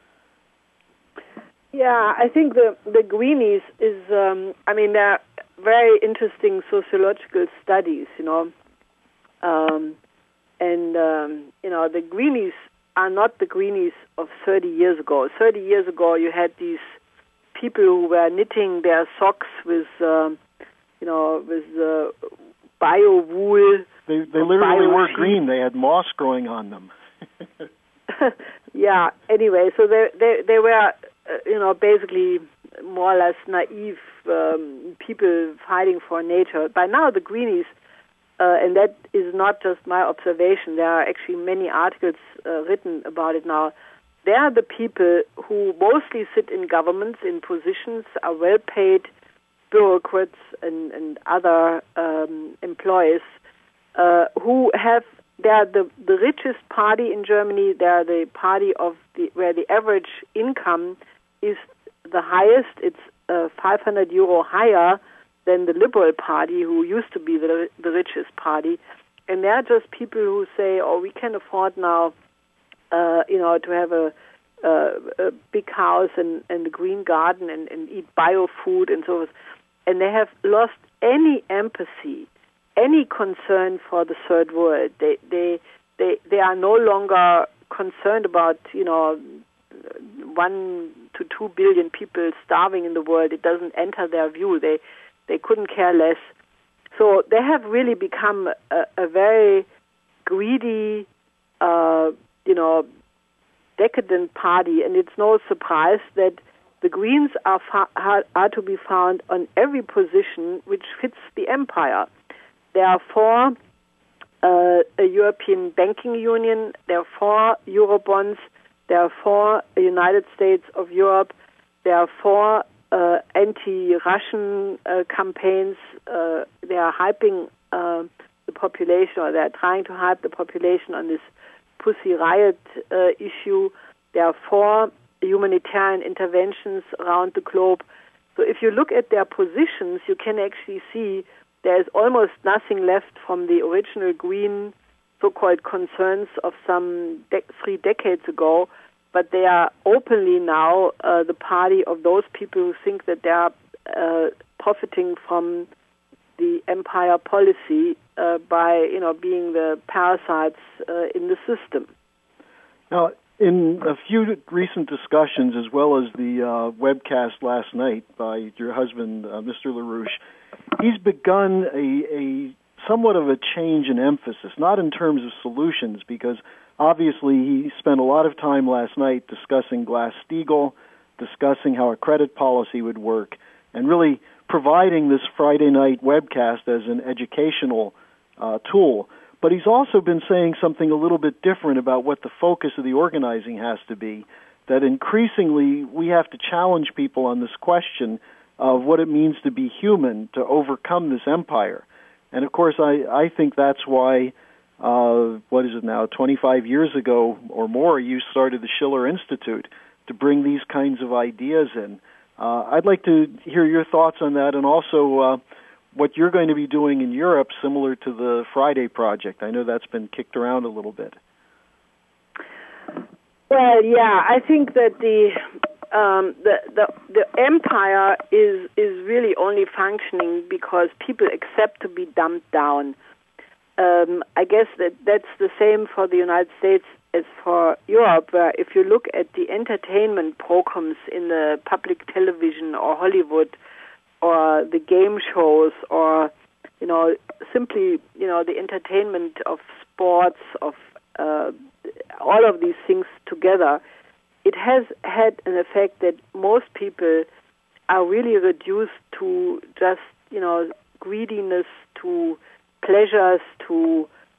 Yeah, I think the, the greenies is, um, I mean, they're very interesting sociological studies, you know, um, and, um, you know, the greenies are not the greenies of thirty years ago. thirty years ago, you had these people who were knitting their socks with, um, you know, with uh, bio wool. They, they literally were green. They had moss growing on them. Yeah. Anyway, so they they they were, uh, you know, basically more or less naive um, people fighting for nature. By now, the greenies. Uh, and that is not just my observation. There are actually many articles uh, written about it now. They are the people who mostly sit in governments, in positions, are well-paid bureaucrats and, and other um, employees uh, who have, they are the, the richest party in Germany. They are the party of the where the average income is the highest. It's uh, five hundred euro higher than the Liberal Party, who used to be the, the richest party. And they're just people who say, oh, we can afford now, uh, you know, to have a, a, a big house and, and a green garden and, and eat bio food and so forth. And they have lost any empathy, any concern for the third world. They, they, they, they are no longer concerned about, you know, one to two billion people starving in the world. It doesn't enter their view. They They couldn't care less. So they have really become a, a very greedy, uh, you know, decadent party. And it's no surprise that the Greens are, fa- are to be found on every position which fits the empire. They are for uh, a European banking union. They are for Eurobonds. They are for a United States of Europe. They are for Uh, anti-Russian uh, campaigns. Uh, they are hyping uh, the population, or they are trying to hype the population on this Pussy Riot uh, issue. They are for humanitarian interventions around the globe. So if you look at their positions, you can actually see there is almost nothing left from the original green so-called concerns of some de- three decades ago. But they are openly now uh, the party of those people who think that they are uh, profiting from the empire policy uh, by, you know, being the parasites uh, in the system. Now, in a few recent discussions, as well as the uh, webcast last night by your husband, uh, Mister LaRouche, he's begun a, a somewhat of a change in emphasis, not in terms of solutions, because obviously, he spent a lot of time last night discussing Glass-Steagall, discussing how a credit policy would work, and really providing this Friday night webcast as an educational uh, tool. But he's also been saying something a little bit different about what the focus of the organizing has to be, that increasingly we have to challenge people on this question of what it means to be human, to overcome this empire. And, of course, I, I think that's why Uh, what is it now, twenty-five years ago or more, you started the Schiller Institute to bring these kinds of ideas in. Uh, I'd like to hear your thoughts on that, and also uh, what you're going to be doing in Europe, similar to the Friday Project. I know that's been kicked around a little bit. Well, yeah, I think that the um, the, the the empire is is really only functioning because people accept to be dumbed down. Um, I guess that that's the same for the United States as for Europe, where if you look at the entertainment programs in the public television or Hollywood or the game shows or, you know, simply, you know, the entertainment of sports, of uh, all of these things together, it has had an effect that most people are really reduced to just, you know, greediness, to pleasures, to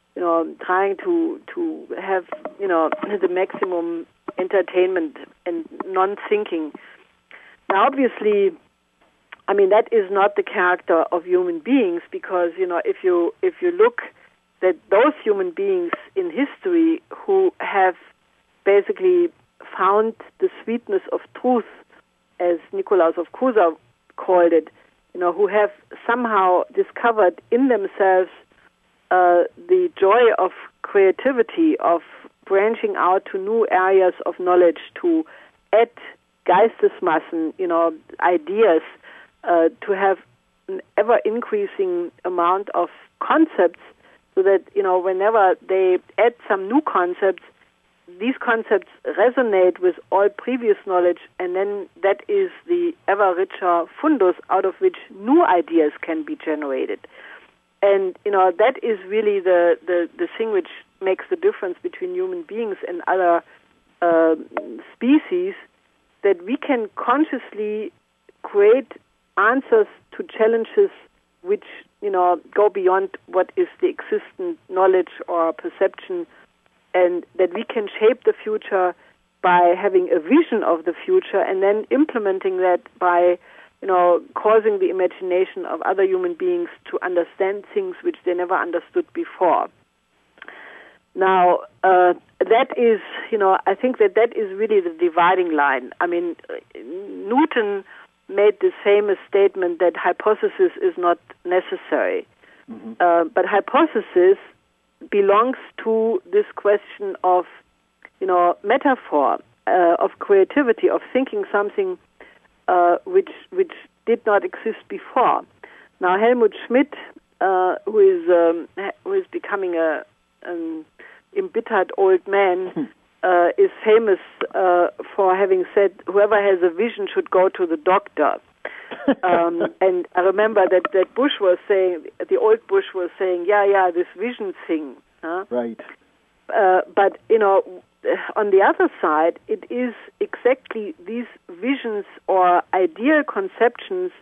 you know, trying to to have, you know, the maximum entertainment and non-thinking. Now, obviously, I mean, that is not the character of human beings, because, you know, if you if you look at those human beings in history who have basically found the sweetness of truth, as Nikolaus of Cusa called it, you know, who have somehow discovered in themselves uh, the joy of creativity, of branching out to new areas of knowledge, to add Geistesmassen, you know, ideas, uh, to have an ever-increasing amount of concepts, so that, you know, whenever they add some new concepts, these concepts resonate with all previous knowledge, and then that is the ever-richer fundus out of which new ideas can be generated. And, you know, that is really the, the, the thing which makes the difference between human beings and other uh, species, that we can consciously create answers to challenges which, you know, go beyond what is the existent knowledge or perception, and that we can shape the future by having a vision of the future and then implementing that by, you know, causing the imagination of other human beings to understand things which they never understood before. Now, uh, that is, you know, I think that that is really the dividing line. I mean, Newton made this famous statement that hypothesis is not necessary. Mm-hmm. Uh, but hypothesis belongs to this question of, you know, metaphor, uh, of creativity, of thinking something uh, which which did not exist before. Now, Helmut Schmidt, uh, who is um, who is becoming a an embittered old man, uh, is famous uh, for having said, "Whoever has a vision should go to the doctor." um, and I remember that, that Bush was saying, the old Bush was saying, yeah, yeah, this vision thing. Huh? Right. Uh, but, you know, on the other side, it is exactly these visions or ideal conceptions,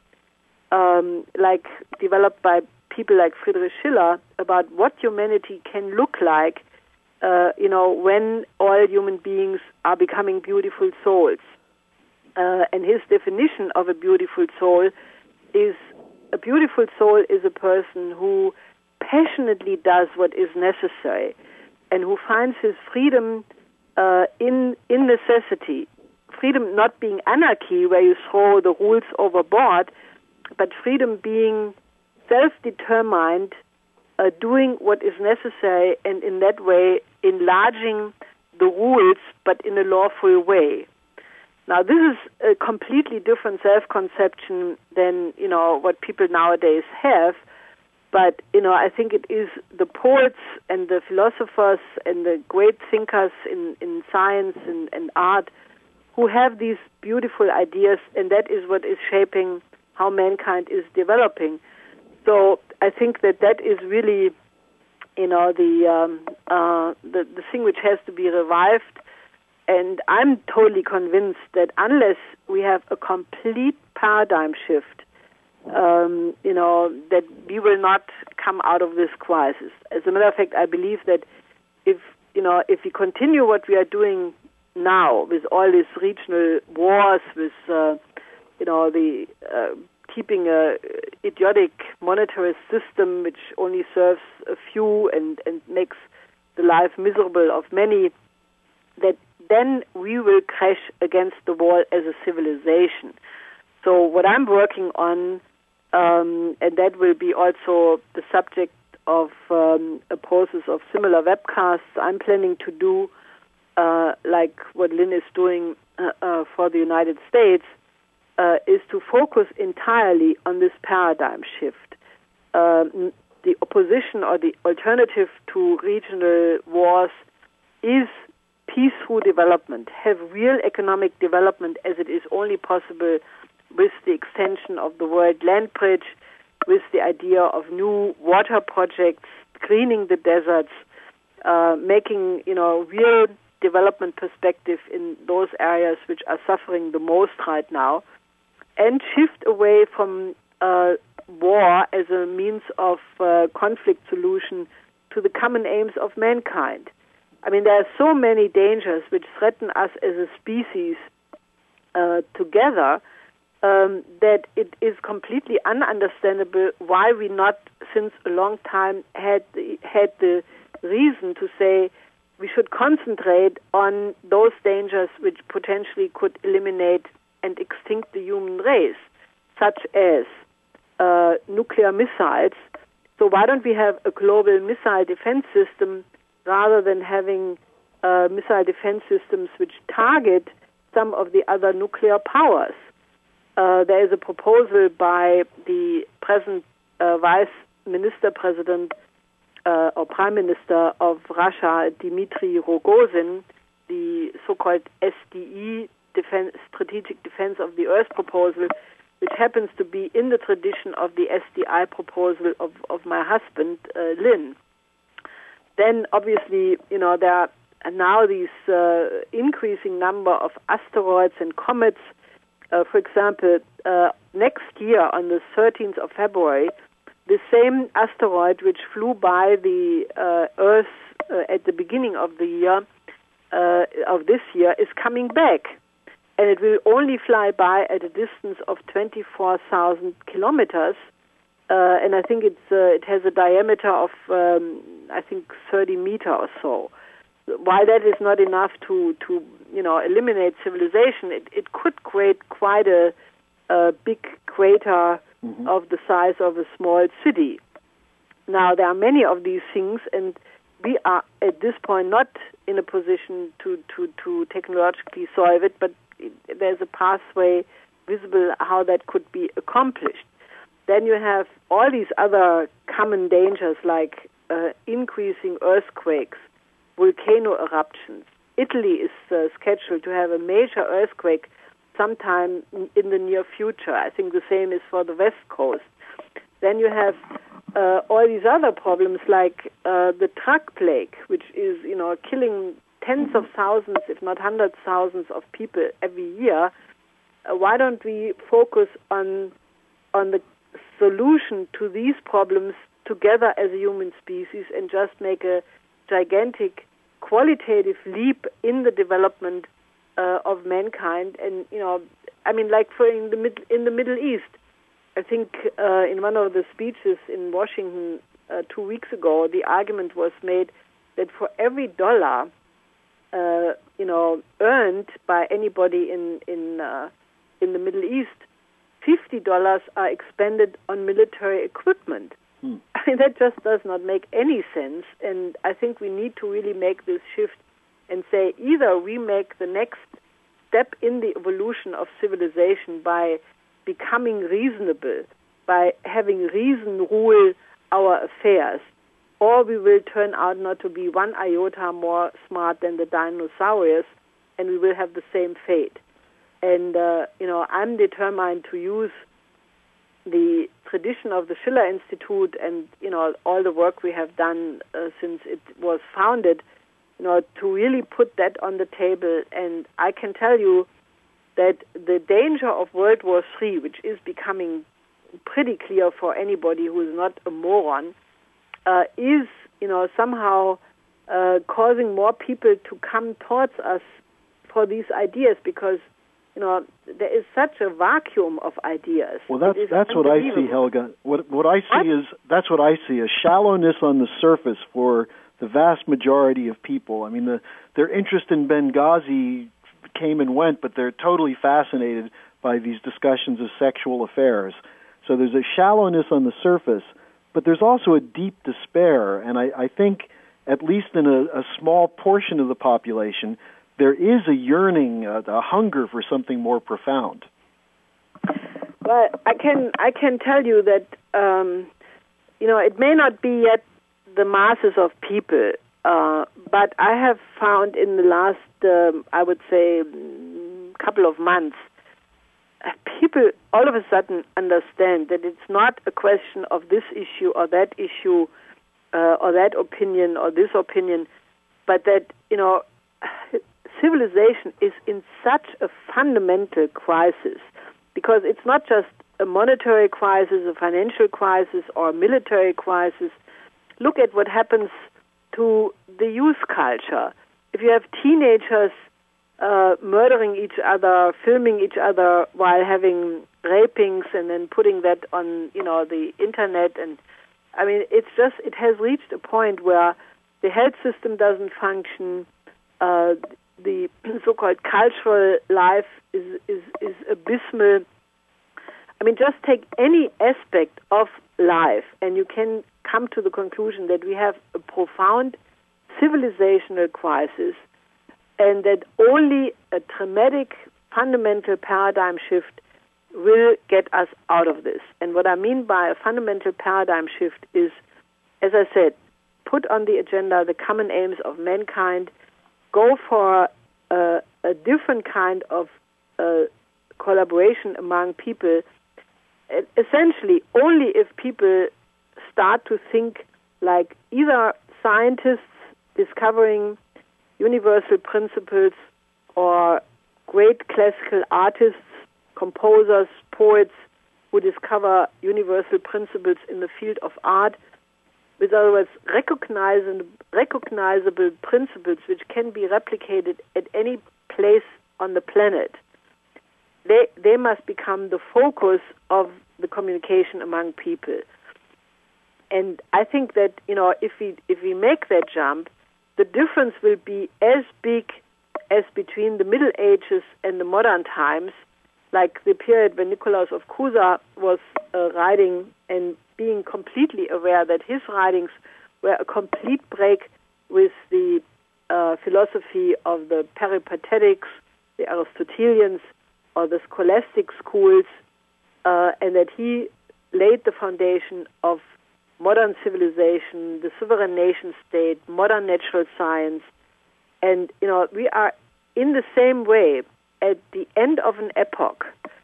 um, like developed by people like Friedrich Schiller, about what humanity can look like, uh, you know, when all human beings are becoming beautiful souls. Uh, and his definition of a beautiful soul is, a beautiful soul is a person who passionately does what is necessary and who finds his freedom uh, in in necessity. Freedom not being anarchy, where you throw the rules overboard, but freedom being self-determined, uh, doing what is necessary, and in that way enlarging the rules, but in a lawful way. Now, this is a completely different self-conception than, you know, what people nowadays have. But, you know, I think it is the poets and the philosophers and the great thinkers in, in science and, and art who have these beautiful ideas, and that is what is shaping how mankind is developing. So I think that that is really, you know, the um, uh, the, the thing which has to be revived. And I'm totally convinced that unless we have a complete paradigm shift, um, you know, that we will not come out of this crisis. As a matter of fact, I believe that if, you know, if we continue what we are doing now with all these regional wars, with, uh, you know, the uh, keeping a idiotic monetarist system which only serves a few and, and makes the life miserable of many, that then we will crash against the wall as a civilization. So what I'm working on, um, and that will be also the subject of um, a process of similar webcasts I'm planning to do, uh, like what Lynn is doing uh, uh, for the United States, uh, is to focus entirely on this paradigm shift. Um, the opposition or the alternative to regional wars is peace through development, have real economic development as it is only possible with the extension of the World Land Bridge, with the idea of new water projects, greening the deserts, uh, making, you know, real development perspective in those areas which are suffering the most right now, and shift away from uh, war as a means of uh, conflict solution to the common aims of mankind. I mean, there are so many dangers which threaten us as a species uh, together um, that it is completely ununderstandable why we not, since a long time, had the, had the reason to say we should concentrate on those dangers which potentially could eliminate and extinct the human race, such as uh, nuclear missiles. So why don't we have a global missile defense system rather than having uh, missile defense systems which target some of the other nuclear powers? Uh, there is a proposal by the present uh, Vice Minister President uh, or Prime Minister of Russia, Dmitry Rogozin, the so-called S D E, defense, Strategic Defense of the Earth proposal, which happens to be in the tradition of the S D I proposal of, of my husband, uh, Lynn. Then, obviously, you know, there are now these uh, increasing number of asteroids and comets. Uh, for example, uh, next year on the thirteenth of February, the same asteroid which flew by the uh, Earth uh, at the beginning of the year, uh, of this year, is coming back. And it will only fly by at a distance of twenty-four thousand kilometers. Uh, and I think it's, uh, it has a diameter of, um, I think, thirty meter or so. While that is not enough to, to you know, eliminate civilization, it, it could create quite a, a big crater mm-hmm. of the size of a small city. Now, there are many of these things, and we are at this point not in a position to, to, to technologically solve it, but there's a pathway visible how that could be accomplished. Then you have all these other common dangers like uh, increasing earthquakes, volcano eruptions. Italy is uh, scheduled to have a major earthquake sometime in the near future. I think the same is for the West Coast. Then you have uh, all these other problems like uh, the truck plague, which is, you know, killing tens of thousands, if not hundreds of thousands of people every year. Uh, why don't we focus on on the solution to these problems together as a human species and just make a gigantic qualitative leap in the development uh, of mankind? And, you know, I mean, like for in the mid, in the Middle East, I think uh, in one of the speeches in Washington uh, two weeks ago, the argument was made that for every dollar Uh, you know, earned by anybody in in uh, in the Middle East, fifty dollars are expended on military equipment. Hmm. I mean, that just does not make any sense. And I think we need to really make this shift and say either we make the next step in the evolution of civilization by becoming reasonable, by having reason rule our affairs, or we will turn out not to be one iota more smart than the dinosaurs, and we will have the same fate. And, uh, you know, I'm determined to use the tradition of the Schiller Institute and, you know, all the work we have done uh, since it was founded, you know, to really put that on the table. And I can tell you that the danger of World War Three, which is becoming pretty clear for anybody who is not a moron, Uh, is, you know, somehow uh, causing more people to come towards us for these ideas because, you know, there is such a vacuum of ideas. Well, that's that's what I see, Helga. What what I see what? is that's what I see a shallowness on the surface for the vast majority of people. I mean, the, their interest in Benghazi came and went, but they're totally fascinated by these discussions of sexual affairs. So there's a shallowness on the surface. But there's also a deep despair, and I, I think, at least in a, a small portion of the population, there is a yearning, a, a hunger for something more profound. Well, I can I can tell you that um, you know it may not be yet the masses of people, uh, but I have found in the last um, I would say couple of months. People all of a sudden understand that it's not a question of this issue or that issue uh, or that opinion or this opinion, but that, you know, civilization is in such a fundamental crisis because it's not just a monetary crisis, a financial crisis, or a military crisis. look at what happens to the youth culture. If you have teenagers uh, murdering each other, filming each other while having rapings and then putting that on, you know, the internet, and I mean, it's just, it has reached a point where the health system doesn't function, uh, the so-called cultural life is, is, is abysmal. I mean, just take any aspect of life and you can come to the conclusion that we have a profound civilizational crisis and that only a traumatic, fundamental paradigm shift will get us out of this. And what I mean by a fundamental paradigm shift is, as I said, put on the agenda the common aims of mankind, go for uh, a different kind of uh, collaboration among people. Essentially, only if people start to think like either scientists discovering universal principles or great classical artists, composers, poets who discover universal principles in the field of art, with other words, recognizable, recognizable principles which can be replicated at any place on the planet. They they must become the focus of the communication among people. And I think that, you know, if we if we make that jump, the difference will be as big as between the Middle Ages and the modern times, like the period when Nikolaus of Cusa was uh, writing and being completely aware that his writings were a complete break with the uh, philosophy of the Peripatetics, the Aristotelians, or the scholastic schools, uh, and that he laid the foundation of modern civilization, the sovereign nation state, modern natural science. And, you know, we are in the same way at the end of an epoch.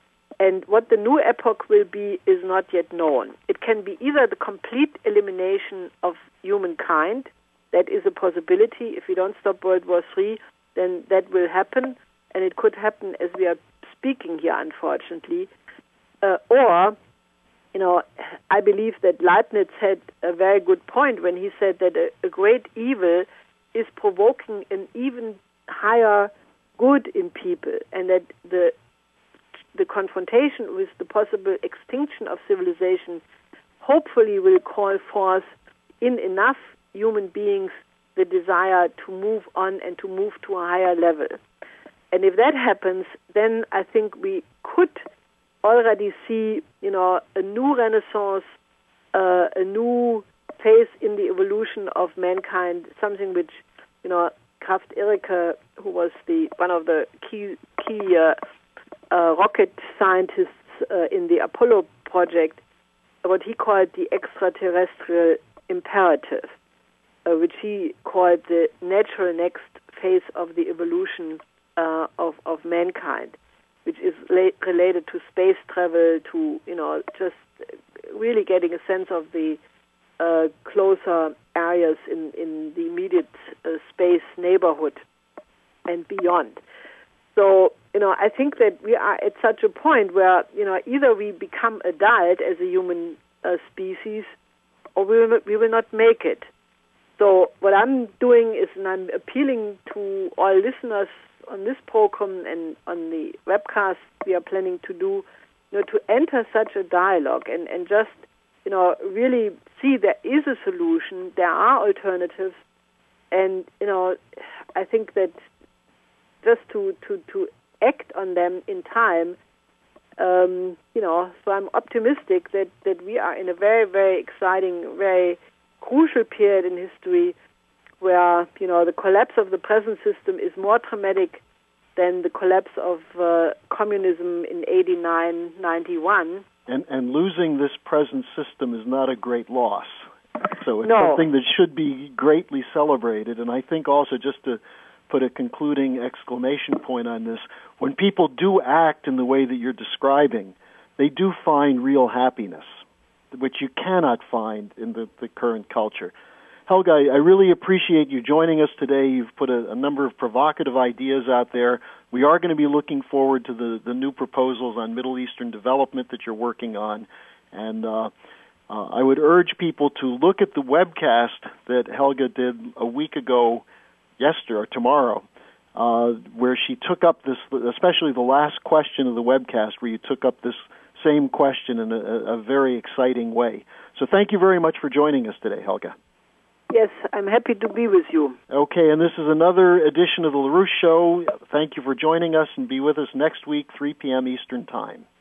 And what the new epoch will be is not yet known. It can be either the complete elimination of humankind. That is a possibility. If we don't stop World War Three, then that will happen. And it could happen as we are speaking here, unfortunately. Uh, or, you know, I believe that Leibniz had a very good point when he said that a, a great evil is provoking an even higher good in people, and that the the confrontation with the possible extinction of civilization hopefully will call forth in enough human beings the desire to move on and to move to a higher level. And if that happens, then I think we could already see, you know, a new renaissance, uh, a new phase in the evolution of mankind, something which, you know, Kraft Ericke, who was the one of the key key uh, uh, rocket scientists uh, in the Apollo project, what he called the extraterrestrial imperative, uh, which he called the natural next phase of the evolution uh, of of mankind, which is la- related to space travel, to, you know, just really getting a sense of the uh, closer areas in, in the immediate uh, space neighborhood and beyond. So, you know, I think that we are at such a point where, you know, either we become adult as a human uh, species, or we will, not, we will not make it. So what I'm doing is, and I'm appealing to all listeners on this program and on the webcast we are planning to do, you know, to enter such a dialogue and, and just, you know, really see there is a solution, there are alternatives, and, you know, I think that just to, to, to act on them in time, um, you know, so I'm optimistic that, that we are in a very, very exciting, very crucial period in history where, you know, the collapse of the present system is more traumatic than the collapse of uh, communism in eighty-nine, ninety-one. And, and losing this present system is not a great loss. So it's no. something that should be greatly celebrated. And I think also, just to put a concluding exclamation point on this, when people do act in the way that you're describing, they do find real happiness, which you cannot find in the, the current culture. Helga, I really appreciate you joining us today. You've put a, a number of provocative ideas out there. We are going to be looking forward to the, the new proposals on Middle Eastern development that you're working on. And uh, Uh, I would urge people to look at the webcast that Helga did a week ago, yesterday or tomorrow, uh, where she took up this, especially the last question of the webcast, where you took up this same question in a, a very exciting way. So thank you very much for joining us today, Helga. Yes, I'm happy to be with you. Okay, and this is another edition of the LaRouche Show. Thank you for joining us, and be with us next week, three p.m. Eastern Time.